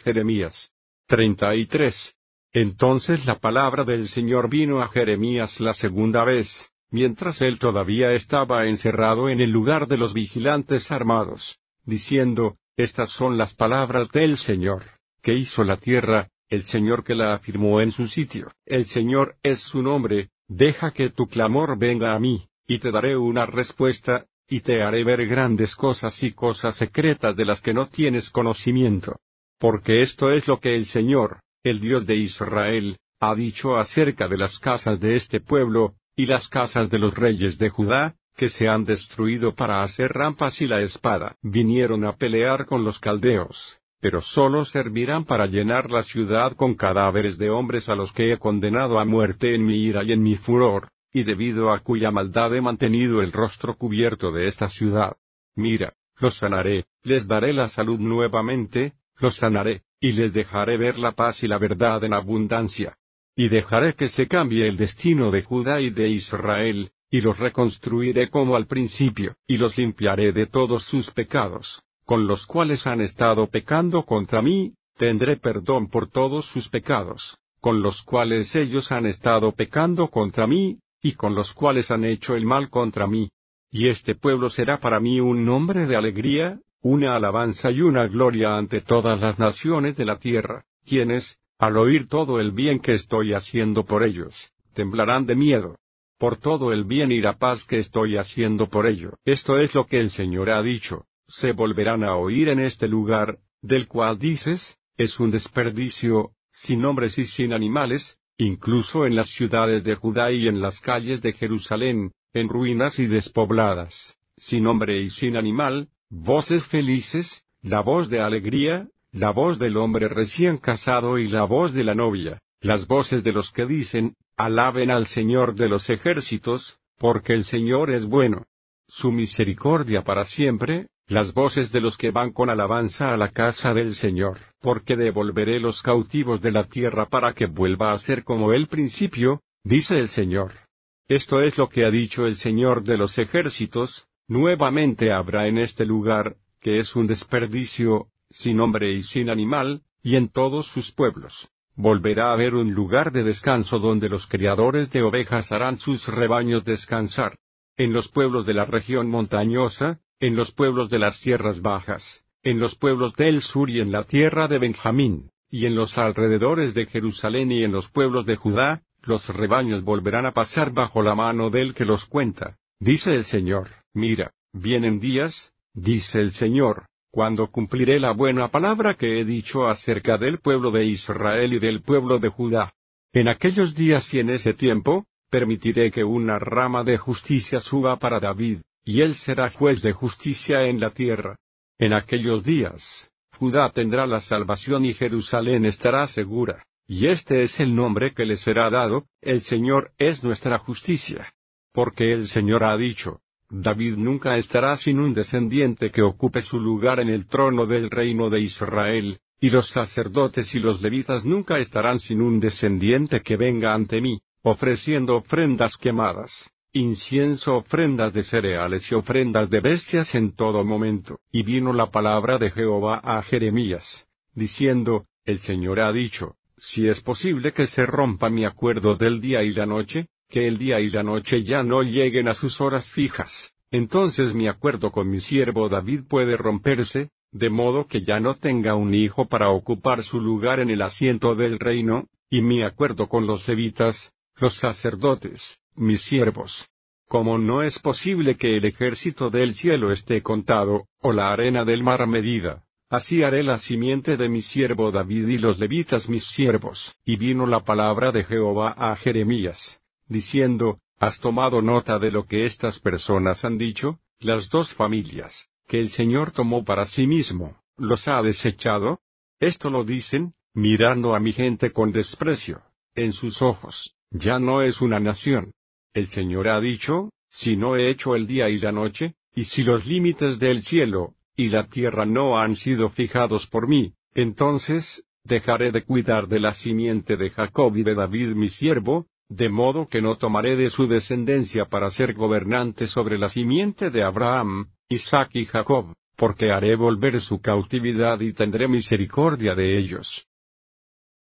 Jeremías 33. Entonces la palabra del Señor vino a Jeremías la segunda vez, mientras él todavía estaba encerrado en el lugar de los vigilantes armados, diciendo: Estas son las palabras del Señor, que hizo la tierra, el Señor que la afirmó en su sitio. El Señor es su nombre. Deja que tu clamor venga a mí, y te daré una respuesta, y te haré ver grandes cosas y cosas secretas de las que no tienes conocimiento. Porque esto es lo que el Señor, el Dios de Israel, ha dicho acerca de las casas de este pueblo, y las casas de los reyes de Judá, que se han destruido para hacer rampas y la espada. Vinieron a pelear con los caldeos, pero solo servirán para llenar la ciudad con cadáveres de hombres a los que he condenado a muerte en mi ira y en mi furor, y debido a cuya maldad he mantenido el rostro cubierto de esta ciudad. Mira, los sanaré, les daré la salud nuevamente, los sanaré, y les dejaré ver la paz y la verdad en abundancia. Y dejaré que se cambie el destino de Judá y de Israel, y los reconstruiré como al principio, y los limpiaré de todos sus pecados, con los cuales han estado pecando contra mí. Tendré perdón por todos sus pecados, con los cuales ellos han estado pecando contra mí, y con los cuales han hecho el mal contra mí. Y este pueblo será para mí un nombre de alegría, una alabanza y una gloria ante todas las naciones de la tierra, quienes, al oír todo el bien que estoy haciendo por ellos, temblarán de miedo, por todo el bien y la paz que estoy haciendo por ello. Esto es lo que el Señor ha dicho: se volverán a oír en este lugar, del cual dices, es un desperdicio, sin hombres y sin animales, incluso en las ciudades de Judá y en las calles de Jerusalén, en ruinas y despobladas, sin hombre y sin animal, voces felices, la voz de alegría, la voz del hombre recién casado y la voz de la novia, las voces de los que dicen: alaben al Señor de los ejércitos, porque el Señor es bueno. Su misericordia para siempre, las voces de los que van con alabanza a la casa del Señor. Porque devolveré los cautivos de la tierra para que vuelva a ser como el principio, dice el Señor. Esto es lo que ha dicho el Señor de los ejércitos: nuevamente habrá en este lugar, que es un desperdicio, sin hombre y sin animal, y en todos sus pueblos, volverá a haber un lugar de descanso donde los criadores de ovejas harán sus rebaños descansar. En los pueblos de la región montañosa, en los pueblos de las tierras bajas, en los pueblos del sur y en la tierra de Benjamín, y en los alrededores de Jerusalén y en los pueblos de Judá, los rebaños volverán a pasar bajo la mano del que los cuenta, dice el Señor. Mira, vienen días, dice el Señor, cuando cumpliré la buena palabra que he dicho acerca del pueblo de Israel y del pueblo de Judá. En aquellos días y en ese tiempo, permitiré que una rama de justicia suba para David, y él será juez de justicia en la tierra. En aquellos días, Judá tendrá la salvación y Jerusalén estará segura, y este es el nombre que le será dado: el Señor es nuestra justicia. Porque el Señor ha dicho: David nunca estará sin un descendiente que ocupe su lugar en el trono del reino de Israel, y los sacerdotes y los levitas nunca estarán sin un descendiente que venga ante mí, ofreciendo ofrendas quemadas, incienso, ofrendas de cereales y ofrendas de bestias en todo momento. Y vino la palabra de Jehová a Jeremías, diciendo: el Señor ha dicho: si es posible que se rompa mi acuerdo del día y la noche, que el día y la noche ya no lleguen a sus horas fijas, entonces mi acuerdo con mi siervo David puede romperse, de modo que ya no tenga un hijo para ocupar su lugar en el asiento del reino, y mi acuerdo con los levitas, los sacerdotes, mis siervos. Como no es posible que el ejército del cielo esté contado, o la arena del mar medida, así haré la simiente de mi siervo David y los levitas mis siervos. Y vino la palabra de Jehová a Jeremías, diciendo: ¿has tomado nota de lo que estas personas han dicho? Las dos familias, que el Señor tomó para sí mismo, ¿los ha desechado? Esto lo dicen, mirando a mi gente con desprecio. En sus ojos, ya no es una nación. El Señor ha dicho: si no he hecho el día y la noche, y si los límites del cielo y la tierra no han sido fijados por mí, entonces, dejaré de cuidar de la simiente de Jacob y de David mi siervo, de modo que no tomaré de su descendencia para ser gobernante sobre la simiente de Abraham, Isaac y Jacob. porque haré volver su cautividad y tendré misericordia de ellos.